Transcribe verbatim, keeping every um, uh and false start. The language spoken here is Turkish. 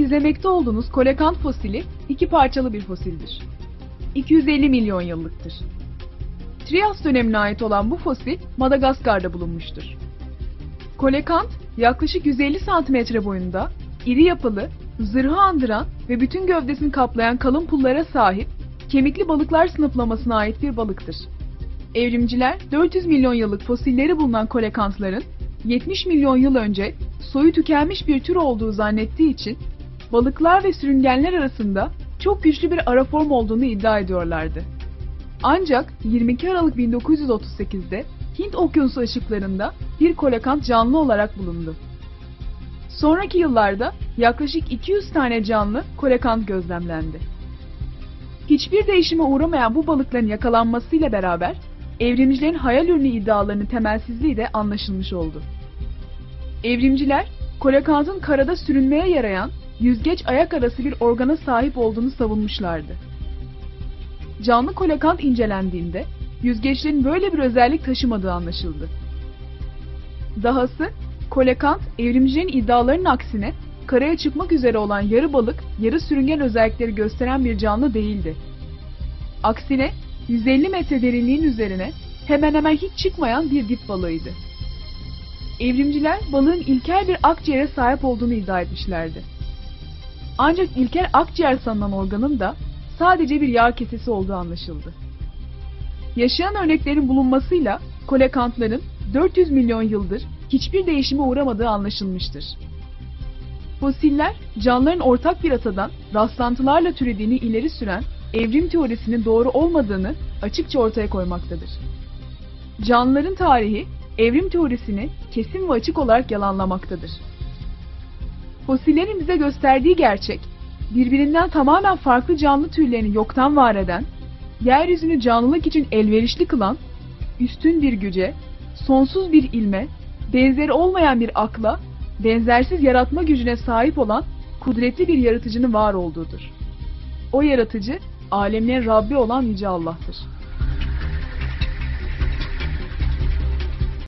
İzlemekte olduğunuz kolekant fosili iki parçalı bir fosildir. iki yüz elli milyon yıllıktır. Trias dönemine ait olan bu fosil Madagaskar'da bulunmuştur. Kolekant yaklaşık yüz elli santimetre boyunda, iri yapılı, zırhı andıran ve bütün gövdesini kaplayan kalın pullara sahip kemikli balıklar sınıflamasına ait bir balıktır. Evrimciler dört yüz milyon yıllık fosilleri bulunan kolekantların yetmiş milyon yıl önce soyu tükenmiş bir tür olduğu zannettiği için balıklar ve sürüngenler arasında çok güçlü bir araform olduğunu iddia ediyorlardı. Ancak yirmi iki Aralık bin dokuz yüz otuz sekiz'de Hint Okyanusu ışıklarında bir kolekant canlı olarak bulundu. Sonraki yıllarda yaklaşık iki yüz tane canlı kolekant gözlemlendi. Hiçbir değişime uğramayan bu balıkların yakalanmasıyla beraber evrimcilerin hayal ürünü iddialarının temelsizliği de anlaşılmış oldu. Evrimciler, kolekantın karada sürünmeye yarayan yüzgeç ayak arası bir organa sahip olduğunu savunmuşlardı. Canlı kolekant incelendiğinde yüzgeçlerin böyle bir özellik taşımadığı anlaşıldı. Dahası kolekant evrimcilerin iddialarının aksine karaya çıkmak üzere olan yarı balık, yarı sürüngen özellikleri gösteren bir canlı değildi. Aksine yüz elli metre derinliğin üzerine hemen hemen hiç çıkmayan bir dip balığıydı. Evrimciler balığın ilkel bir akciğere sahip olduğunu iddia etmişlerdi. Ancak ilkel akciğer sanılan organın da sadece bir yağ kesesi olduğu anlaşıldı. Yaşayan örneklerin bulunmasıyla kolekantların dört yüz milyon yıldır hiçbir değişime uğramadığı anlaşılmıştır. Fosiller, canlıların ortak bir atadan rastlantılarla türediğini ileri süren evrim teorisinin doğru olmadığını açıkça ortaya koymaktadır. Canlıların tarihi, evrim teorisini kesin ve açık olarak yalanlamaktadır. Fosillerin bize gösterdiği gerçek, birbirinden tamamen farklı canlı türlerini yoktan var eden, yeryüzünü canlılık için elverişli kılan, üstün bir güce, sonsuz bir ilme, benzeri olmayan bir akla, benzersiz yaratma gücüne sahip olan kudretli bir yaratıcının var olduğudur. O yaratıcı, alemlerin Rabbi olan Yüce Allah'tır.